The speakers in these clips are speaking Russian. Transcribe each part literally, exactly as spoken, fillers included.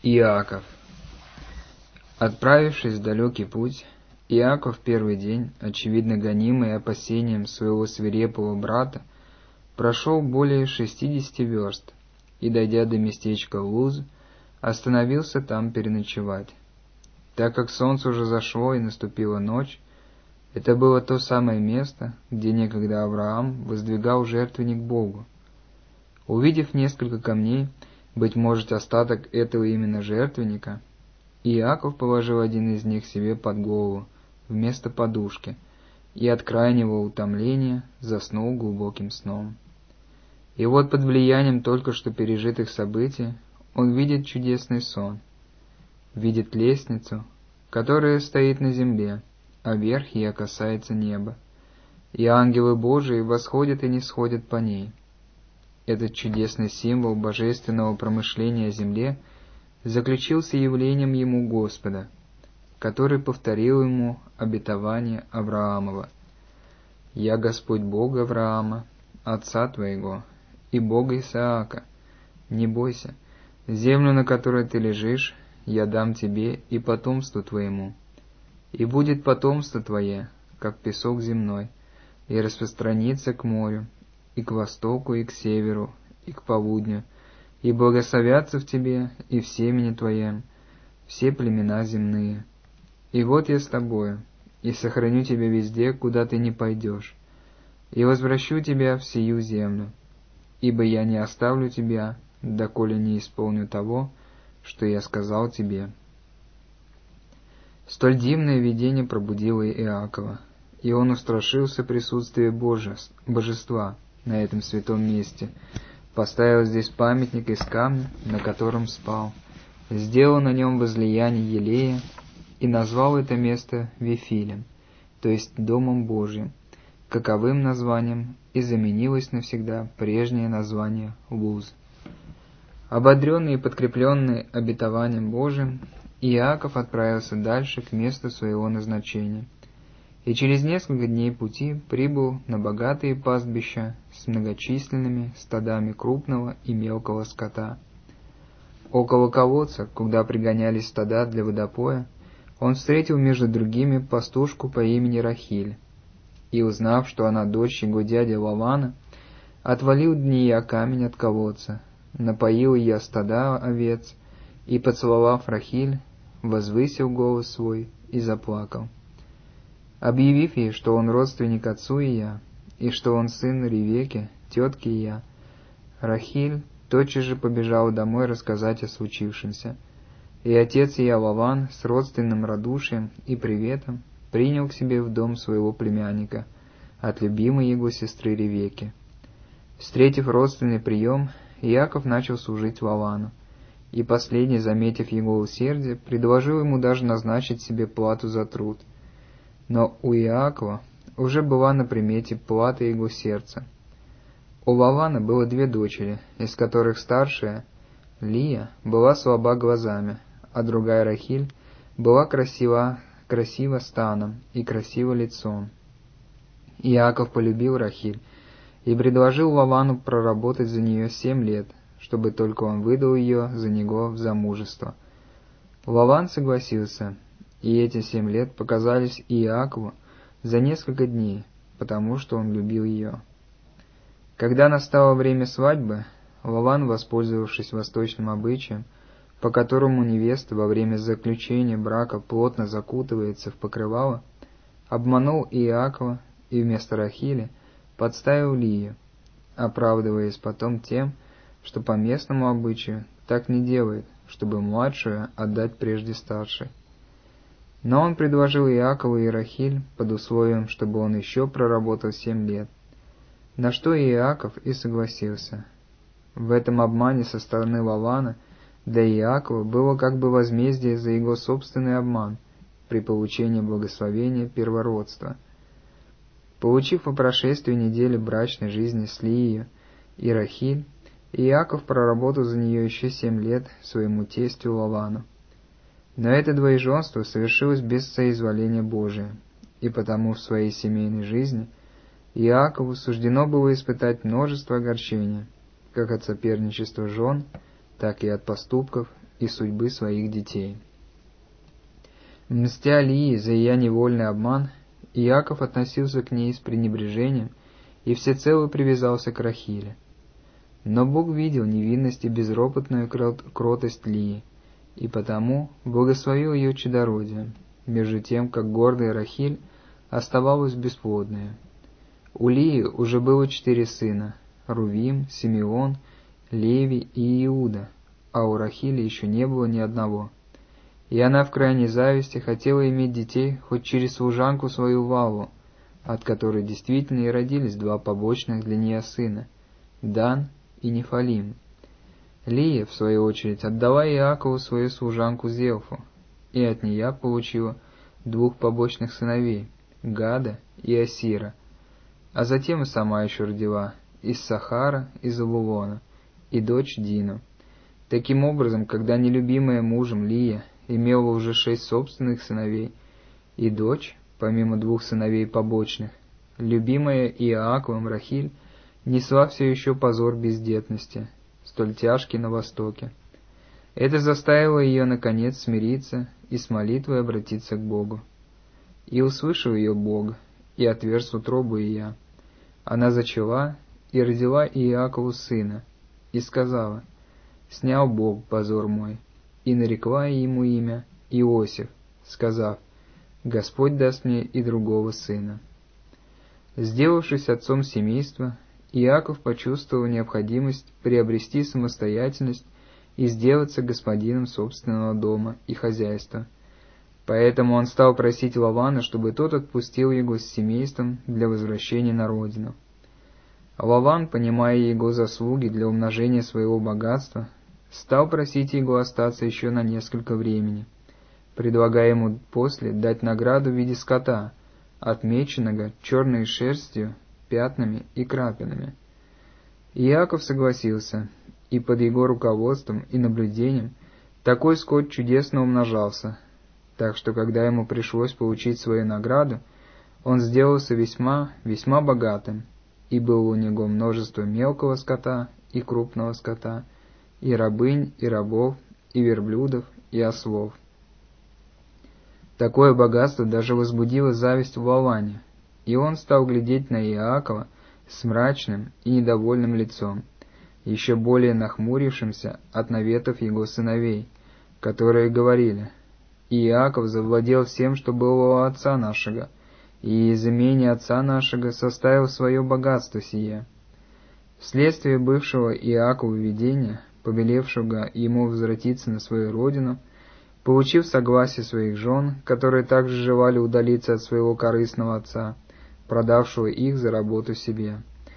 Иаков. Отправившись в далекий путь, Иаков первый день, очевидно гонимый опасением своего свирепого брата, прошел более шестидесяти верст и, дойдя до местечка Луз, остановился там переночевать. Так как солнце уже зашло и наступила ночь, это было то самое место, где некогда Авраам воздвигал жертвенник Богу. Увидев несколько камней, быть может, остаток этого именно жертвенника, Иаков положил один из них себе под голову вместо подушки и от крайнего утомления заснул глубоким сном. И вот под влиянием только что пережитых событий он видит чудесный сон. Видит лестницу, которая стоит на земле, а верх ее касается неба, и ангелы Божии восходят и нисходят по ней. Этот чудесный символ божественного промышления о земле заключился явлением ему Господа, который повторил ему обетование Авраамова: «Я Господь Бог Авраама, отца твоего, и Бог Исаака. Не бойся, землю, на которой ты лежишь, я дам тебе и потомству твоему. И будет потомство твое, как песок земной, и распространится к морю, и к востоку, и к северу, и к полудню, и благословятся в тебе и в семени твоем все племена земные. И вот я с тобою, и сохраню тебя везде, куда ты не пойдешь, и возвращу тебя в сию землю, ибо я не оставлю тебя, доколе не исполню того, что я сказал тебе». Столь дивное видение пробудило Иакова, и он устрашился присутствия божества на этом святом месте, поставил здесь памятник из камня, на котором спал, сделал на нем возлияние елея и назвал это место Вифилем, то есть Домом Божьим, каковым названием и заменилось навсегда прежнее название Луз. Ободренный и подкрепленный обетованием Божиим, Иаков отправился дальше к месту своего назначения, и через несколько дней пути прибыл на богатые пастбища с многочисленными стадами крупного и мелкого скота. Около колодца, куда пригонялись стада для водопоя, он встретил между другими пастушку по имени Рахиль, и, узнав, что она дочь его дяди Лавана, отвалил для нее камень от колодца, напоил ее стада овец и, поцеловав Рахиль, возвысил голос свой и заплакал. Объявив ей, что он родственник отцу ее, и что он сын Ревеки, тетки ее, Рахиль тотчас же побежала домой рассказать о случившемся, и отец ее Лаван с родственным радушием и приветом принял к себе в дом своего племянника от любимой его сестры Ревеки. Встретив родственный прием, Иаков начал служить Лавану, и последний, заметив его усердие, предложил ему даже назначить себе плату за труд. Но у Иакова уже была на примете плата его сердца. У Лавана было две дочери, из которых старшая, Лия, была слаба глазами, а другая, Рахиль, была красива, красива станом и красива лицом. Иаков полюбил Рахиль и предложил Лавану проработать за нее семь лет, чтобы только он выдал ее за него в замужество. Лаван согласился, и эти семь лет показались Иакову за несколько дней, потому что он любил ее. Когда настало время свадьбы, Лаван, воспользовавшись восточным обычаем, по которому невеста во время заключения брака плотно закутывается в покрывало, обманул Иакова и вместо Рахили подставил Лию, оправдываясь потом тем, что по местному обычаю так не делает, чтобы младшую отдать прежде старшей. Но он предложил Иакову и Рахиль под условием, чтобы он еще проработал семь лет, на что Иаков и согласился. В этом обмане со стороны Лавана для Иакова было как бы возмездие за его собственный обман при получении благословения первородства. Получив по прошествии недели брачной жизни с Лией и Рахиль, Иаков проработал за нее еще семь лет своему тестю Лавану. Но это двоеженство совершилось без соизволения Божия, и потому в своей семейной жизни Иакову суждено было испытать множество огорчения, как от соперничества жен, так и от поступков и судьбы своих детей. Мстя Лии за ее невольный обман, Иаков относился к ней с пренебрежением и всецело привязался к Рахиле. Но Бог видел невинность и безропотную кротость Лии, и потому благословил ее чадородием, между тем, как гордая Рахиль оставалась бесплодная. У Лии уже было четыре сына — Рувим, Симеон, Леви и Иуда, а у Рахили еще не было ни одного. И она в крайней зависти хотела иметь детей хоть через служанку свою Валу, от которой действительно и родились два побочных для нее сына — Дан и Нефалим. Лия, в свою очередь, отдала Иакову свою служанку Зелфу, и от нее получила двух побочных сыновей — Гада и Асира, а затем и сама еще родила Иссахара и Завулона, и дочь Дину. Таким образом, когда нелюбимая мужем Лия имела уже шесть собственных сыновей, и дочь, помимо двух сыновей побочных, любимая Иаковом Рахиль, несла все еще позор бездетности, столь тяжкий на Востоке. Это заставило ее, наконец, смириться и с молитвой обратиться к Богу. И услышал ее Бог, и отверз утробу ее. Она зачала и родила Иакову сына, и сказала: «Снял Бог позор мой», и нарекла ему имя Иосиф, сказав: «Господь даст мне и другого сына». Сделавшись отцом семейства, Иаков почувствовал необходимость приобрести самостоятельность и сделаться господином собственного дома и хозяйства. Поэтому он стал просить Лавана, чтобы тот отпустил его с семейством для возвращения на родину. Лаван, понимая его заслуги для умножения своего богатства, стал просить его остаться еще на несколько времени, предлагая ему после дать награду в виде скота, отмеченного черной шерстью, пятнами и крапинами. Иаков согласился, и под его руководством и наблюдением такой скот чудесно умножался, так что когда ему пришлось получить свою награду, он сделался весьма, весьма богатым, и было у него множество мелкого скота и крупного скота, и рабынь, и рабов, и верблюдов, и ослов. Такое богатство даже возбудило зависть в Лаване, и он стал глядеть на Иакова с мрачным и недовольным лицом, еще более нахмурившимся от наветов его сыновей, которые говорили: «Иаков завладел всем, что было у отца нашего, и из имени отца нашего составил свое богатство сие». Вследствие бывшего Иакова видения, повелевшего ему возвратиться на свою родину, получив согласие своих жен, которые также желали удалиться от своего корыстного отца, продавшего их за работу себе,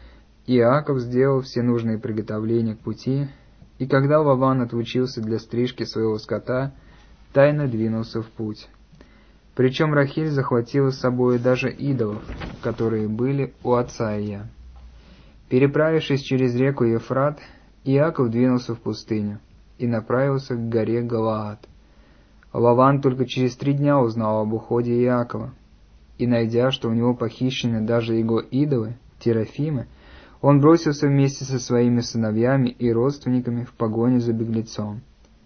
Иаков сделал все нужные приготовления к пути, и когда Лаван отлучился для стрижки своего скота, тайно двинулся в путь. Причем Рахиль захватила с собой даже идолов, которые были у отца ее. Переправившись через реку Ефрат, Иаков двинулся в пустыню и направился к горе Галаад. Лаван только через три дня узнал об уходе Иакова, и, найдя, что у него похищены даже его идолы, терафимы, он бросился вместе со своими сыновьями и родственниками в погоню за беглецом.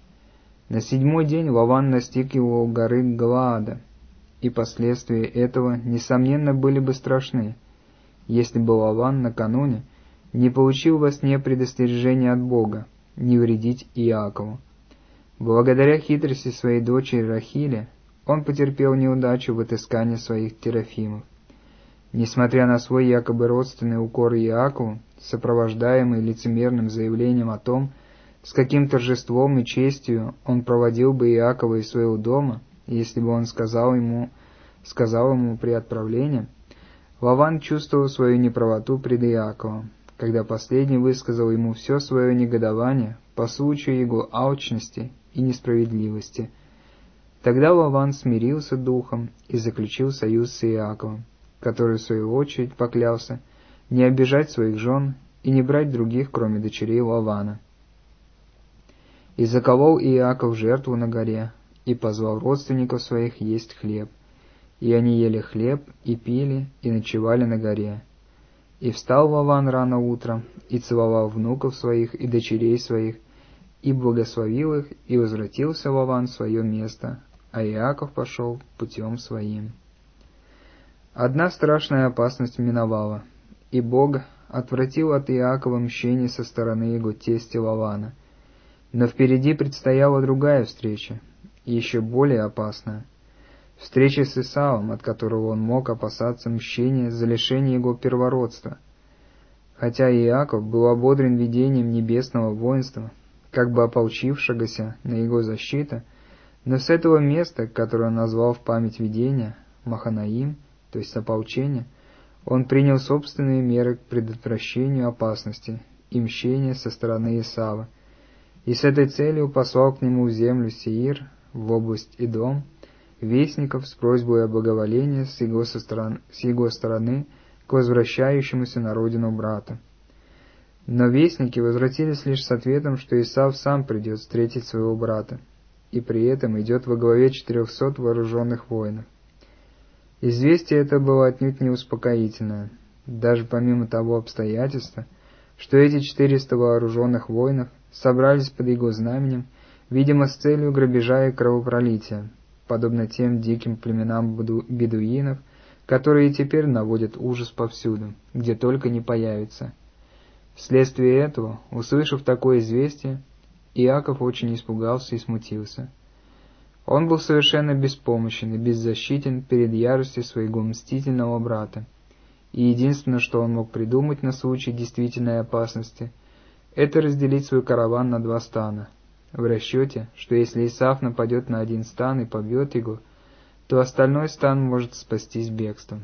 На седьмой день Лаван настиг его у горы Галаада, и последствия этого, несомненно, были бы страшны, если бы Лаван накануне не получил во сне предостережение от Бога не вредить Иакову. Благодаря хитрости своей дочери Рахили он потерпел неудачу в отыскании своих терафимов. Несмотря на свой якобы родственный укор Иакову, сопровождаемый лицемерным заявлением о том, с каким торжеством и честью он проводил бы Иакова из своего дома, если бы он сказал ему, сказал ему при отправлении, Лаван чувствовал свою неправоту пред Иаковом, когда последний высказал ему все свое негодование по случаю его алчности и несправедливости. Тогда Лаван смирился духом и заключил союз с Иаковом, который, в свою очередь, поклялся не обижать своих жен и не брать других, кроме дочерей Лавана. И заколол Иаков жертву на горе, и позвал родственников своих есть хлеб. И они ели хлеб, и пили, и ночевали на горе. И встал Лаван рано утром, и целовал внуков своих и дочерей своих, и благословил их, и возвратился Лаван в свое место, а Иаков пошел путем своим. Одна страшная опасность миновала, и Бог отвратил от Иакова мщение со стороны его тестя Лавана. Но впереди предстояла другая встреча, еще более опасная. Встреча с Исавом, от которого он мог опасаться мщения за лишение его первородства. Хотя Иаков был ободрен видением небесного воинства, как бы ополчившегося на его защиту, но с этого места, которое он назвал в память видения, Маханаим, то есть ополчение, он принял собственные меры к предотвращению опасности и мщения со стороны Исава, и с этой целью послал к нему в землю Сеир, в область Идом, вестников с просьбой о благоволении с его, со сторон, с его стороны к возвращающемуся на родину брату. Но вестники возвратились лишь с ответом, что Исав сам придет встретить своего брата, и при этом идет во главе четырехсот вооруженных воинов. Известие это было отнюдь не успокоительное, даже помимо того обстоятельства, что эти четыреста вооруженных воинов собрались под его знаменем, видимо, с целью грабежа и кровопролития, подобно тем диким племенам бедуинов, которые теперь наводят ужас повсюду, где только не появятся. Вследствие этого, услышав такое известие, Иаков очень испугался и смутился. Он был совершенно беспомощен и беззащитен перед яростью своего мстительного брата, и единственное, что он мог придумать на случай действительной опасности, это разделить свой караван на два стана, в расчете, что если Исав нападет на один стан и побьет его, то остальной стан может спастись бегством.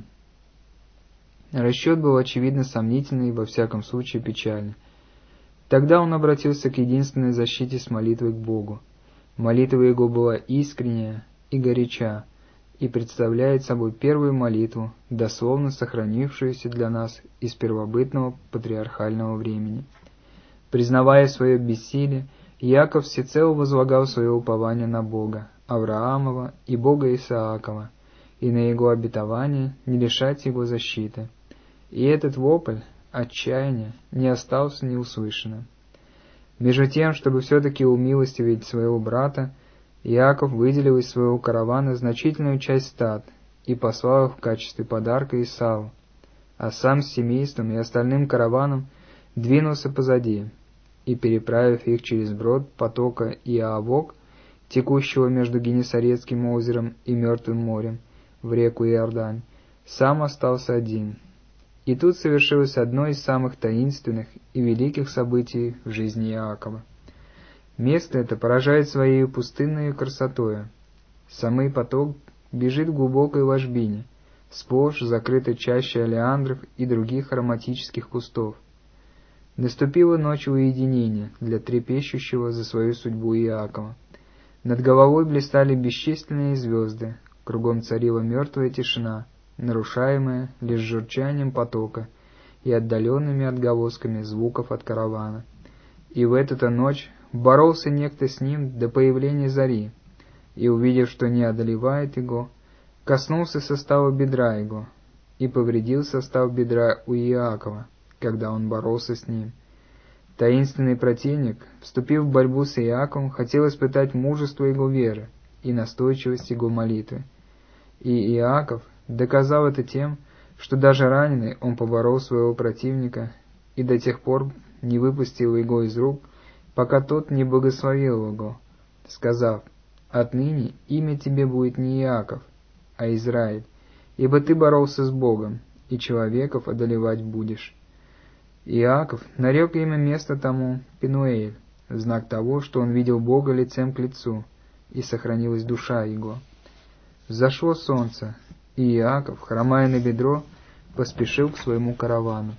Расчет был, очевидно, сомнительный и во всяком случае печальный. Тогда он обратился к единственной защите с молитвой к Богу. Молитва его была искренняя и горяча, и представляет собой первую молитву, дословно сохранившуюся для нас из первобытного патриархального времени. Признавая свое бессилие, Иаков всецело возлагал свое упование на Бога Авраамова и Бога Исаакова, и на его обетование не лишать его защиты. И этот вопль отчаяния не остался неуслышанным. Между тем, чтобы все-таки умилостивить своего брата, Иаков выделил из своего каравана значительную часть стад и послал их в качестве подарка Исаву, а сам с семейством и остальным караваном двинулся позади, и, переправив их через брод потока Иавок, текущего между Генесарецким озером и Мертвым морем, в реку Иордань, сам остался один. И тут совершилось одно из самых таинственных и великих событий в жизни Иакова. Место это поражает своей пустынной красотою. Самый поток бежит в глубокой ложбине, сплошь закрытой чащей олеандров и других ароматических кустов. Наступила ночь уединения для трепещущего за свою судьбу Иакова. Над головой блистали бесчисленные звезды, кругом царила мертвая тишина, нарушаемая лишь журчанием потока и отдаленными отголосками звуков от каравана. И в эту-то ночь боролся некто с ним до появления зари, и, увидев, что не одолевает его, коснулся состава бедра его и повредил состав бедра у Иакова, когда он боролся с ним. Таинственный противник, вступив в борьбу с Иаковом, хотел испытать мужество его веры и настойчивость его молитвы. И Иаков доказал это тем, что даже раненый он поборол своего противника и до тех пор не выпустил его из рук, пока тот не благословил его, сказав: «Отныне имя тебе будет не Иаков, а Израиль, ибо ты боролся с Богом, и человеков одолевать будешь». Иаков нарек имя места тому Пенуэль, в знак того, что он видел Бога лицем к лицу, и сохранилась душа его. Взошло солнце, и Иаков, хромая на бедро, поспешил к своему каравану.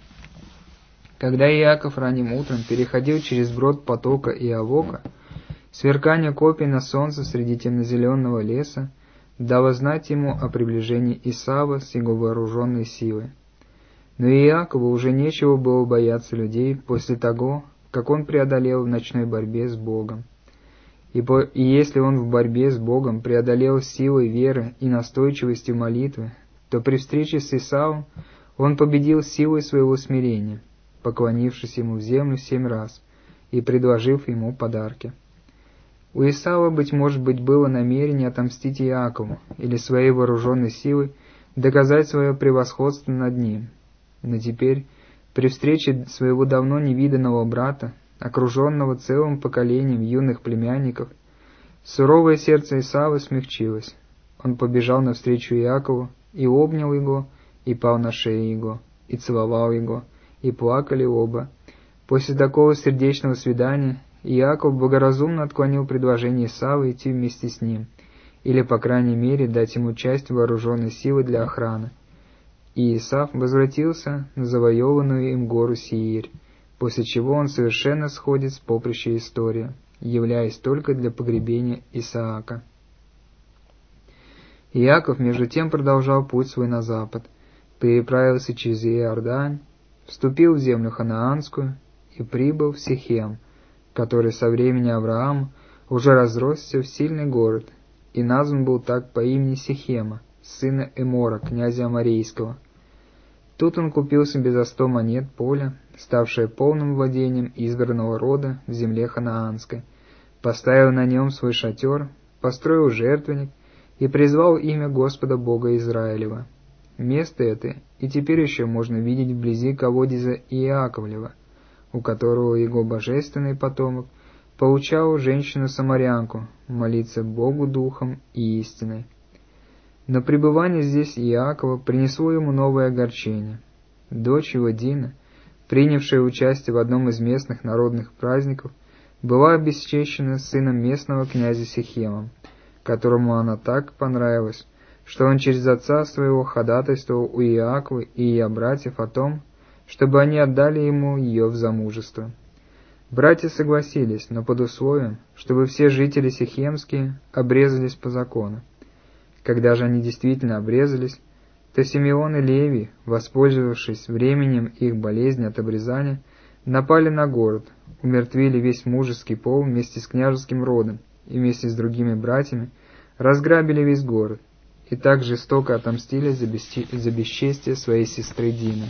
Когда Иаков ранним утром переходил через брод потока Иавока, сверкание копий на солнце среди темно-зеленого леса дало знать ему о приближении Исава с его вооруженной силой. Но Иакову уже нечего было бояться людей после того, как он преодолел в ночной борьбе с Богом. Ибо и если он в борьбе с Богом преодолел силой веры и настойчивостью молитвы, то при встрече с Исавом он победил силой своего смирения, поклонившись ему в землю семь раз, и предложив ему подарки. У Исава, быть может быть, было намерение отомстить Иакову или своей вооруженной силой доказать свое превосходство над ним. Но теперь, при встрече своего давно невиданного брата, окруженного целым поколением юных племянников, суровое сердце Исава смягчилось. Он побежал навстречу Иакову и обнял его, и пал на шею его, и целовал его, и плакали оба. После такого сердечного свидания Иаков благоразумно отклонил предложение Исава идти вместе с ним, или, по крайней мере, дать ему часть вооруженной силы для охраны. И Исав возвратился на завоеванную им гору Сеир, после чего он совершенно сходит с поприща истории, являясь только для погребения Исаака. Иаков между тем продолжал путь свой на запад, переправился через Иордань, вступил в землю ханаанскую и прибыл в Сихем, который со времени Авраама уже разросся в сильный город, и назван был так по имени Сихема, сына Эмора, князя Аморейского. Тут он купил себе за сто монет поля, ставшее полным владением избранного рода в земле ханаанской, поставил на нем свой шатер, построил жертвенник и призвал имя Господа Бога Израилева. Место это и теперь еще можно видеть вблизи колодеза Иаковлева, у которого его божественный потомок поучал женщину-самарянку молиться Богу духом и истиной. Но пребывание здесь Иакова принесло ему новое огорчение. Дочь его Дина, принявшая участие в одном из местных народных праздников, была обесчещена сыном местного князя Сихемом, которому она так понравилась, что он через отца своего ходатайствовал у Иакова и ее братьев о том, чтобы они отдали ему ее в замужество. Братья согласились, но под условием, чтобы все жители сихемские обрезались по закону. Когда же они действительно обрезались, то Симеон и Левий, воспользовавшись временем их болезни от обрезания, напали на город, умертвили весь мужеский пол вместе с княжеским родом и вместе с другими братьями разграбили весь город и так жестоко отомстили за, бесче... за бесчестие своей сестры Дины.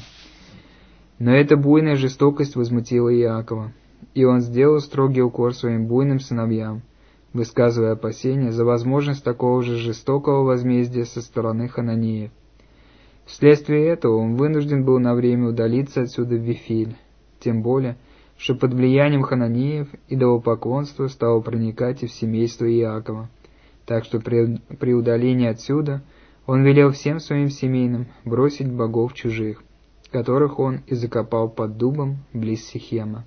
Но эта буйная жестокость возмутила Иакова, и он сделал строгий укор своим буйным сыновьям, высказывая опасения за возможность такого же жестокого возмездия со стороны хананеев. Вследствие этого он вынужден был на время удалиться отсюда в Вифиль, тем более, что под влиянием хананеев идолопоклонство стало проникать и в семейство Иакова, так что при, при удалении отсюда он велел всем своим семейным бросить богов чужих, которых он и закопал под дубом близ Сихема.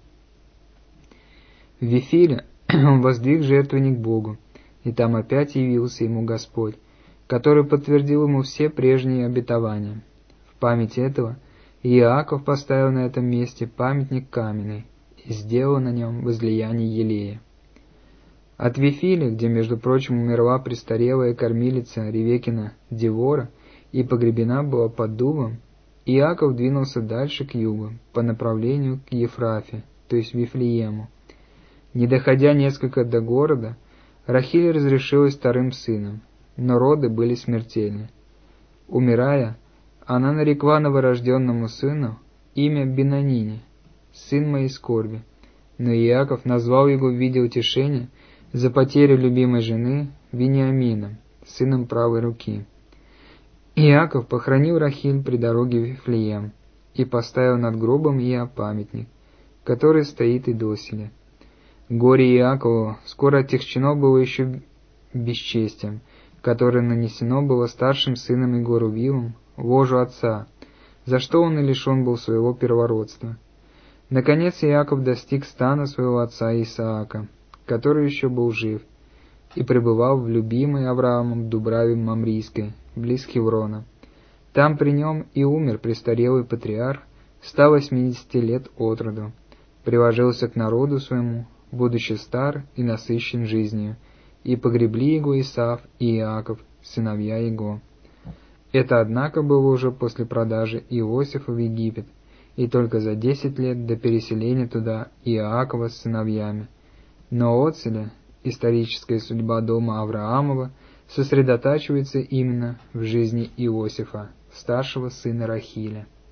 В Вифиле он воздвиг жертвенник Богу, и там опять явился ему Господь, который подтвердил ему все прежние обетования. В память этого Иаков поставил на этом месте памятник каменный и сделал на нем возлияние елея. От Вифиля, где, между прочим, умерла престарелая кормилица Ревекина Девора и погребена была под дубом, Иаков двинулся дальше к югу, по направлению к Ефрафе, то есть Вифлеему. Не доходя несколько до города, Рахиль разрешилась вторым сыном, но роды были смертельны. Умирая, она нарекла новорожденному сыну имя Бенонини, сын моей скорби, но Иаков назвал его в виде утешения за потерю любимой жены Вениамином, сыном правой руки. Иаков похоронил Рахиль при дороге в Вифлеем и поставил над гробом ее памятник, который стоит и доселе. Горе Иакову скоро отягчено было еще бесчестием, которое нанесено было старшим сыном его Рувилом, ложу отца, за что он и лишен был своего первородства. Наконец Иаков достиг стана своего отца Исаака, который еще был жив, и пребывал в любимой Авраамом Дубраве Мамрийской, близ Хеврона. Там при нем и умер престарелый патриарх, ста восьмидесяти лет от роду, приложился к народу своему, будучи стар и насыщен жизнью, и погребли его Исав и Иаков, сыновья его. Это, однако, было уже после продажи Иосифа в Египет, и только за десять лет до переселения туда Иакова с сыновьями. Но отселе историческая судьба дома Авраамова сосредотачивается именно в жизни Иосифа, старшего сына Рахиля.